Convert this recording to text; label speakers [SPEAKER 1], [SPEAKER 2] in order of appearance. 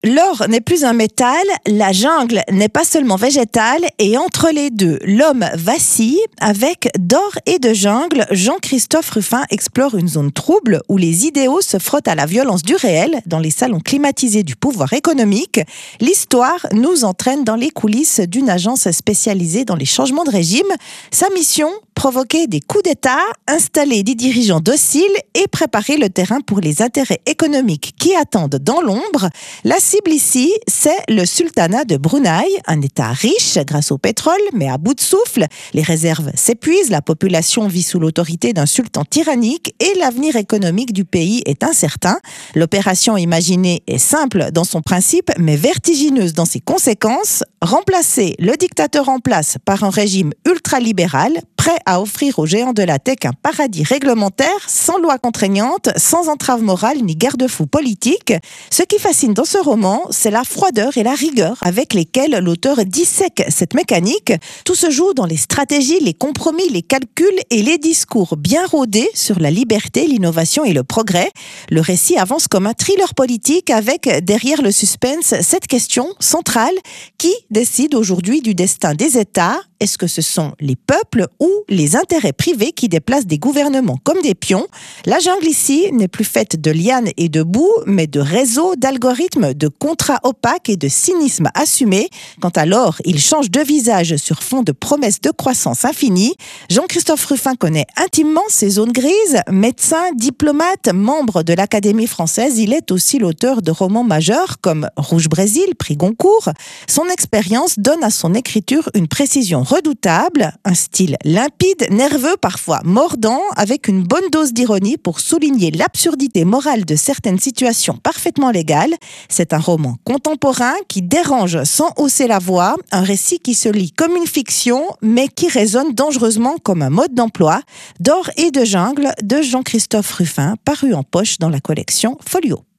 [SPEAKER 1] L'or n'est plus un métal, la jungle n'est pas seulement végétale et entre les deux, l'homme vacille. Avec D'or et de jungle, Jean-Christophe Rufin explore une zone trouble où les idéaux se frottent à la violence du réel dans les salons climatisés du pouvoir économique. L'histoire nous entraîne dans les coulisses d'une agence spécialisée dans les changements de régime. Sa mission, provoquer des coups d'État, installer des dirigeants dociles et préparer le terrain pour les intérêts économiques qui attendent dans l'ombre. La cible ici, c'est le sultanat de Brunei, un État riche grâce au pétrole, mais à bout de souffle. Les réserves s'épuisent, la population vit sous l'autorité d'un sultan tyrannique et l'avenir économique du pays est incertain. L'opération imaginée est simple dans son principe, mais vertigineuse dans ses conséquences. Remplacer le dictateur en place par un régime ultralibéral, prêt à offrir aux géants de la tech un paradis réglementaire, sans loi contraignante, sans entrave morale ni garde-fou politique. Ce qui fascine dans ce roman, c'est la froideur et la rigueur avec lesquelles l'auteur dissèque cette mécanique. Tout se joue dans les stratégies, les compromis, les calculs et les discours bien rodés sur la liberté, l'innovation et le progrès. Le récit avance comme un thriller politique avec, derrière le suspense, cette question centrale: qui décide aujourd'hui du destin des États? Est-ce que ce sont les peuples ou les intérêts privés qui déplacent des gouvernements comme des pions? La jungle ici n'est plus faite de lianes et de boue, mais de réseaux, d'algorithmes, de contrats opaques et de cynisme assumé. Quant à l'or, il change de visage sur fond de promesses de croissance infinie. Jean-Christophe Rufin connaît intimement ces zones grises. Médecin, diplomate, membre de l'Académie française, il est aussi l'auteur de romans majeurs comme Rouge Brésil, prix Goncourt. Son expérience donne à son écriture une précision redoutable, un style limpide, nerveux, parfois mordant, avec une bonne dose d'ironie pour souligner l'absurdité morale de certaines situations parfaitement légales. C'est un roman contemporain qui dérange sans hausser la voix, un récit qui se lit comme une fiction, mais qui résonne dangereusement comme un mode d'emploi. D'or et de jungle de Jean-Christophe Rufin, paru en poche dans la collection Folio.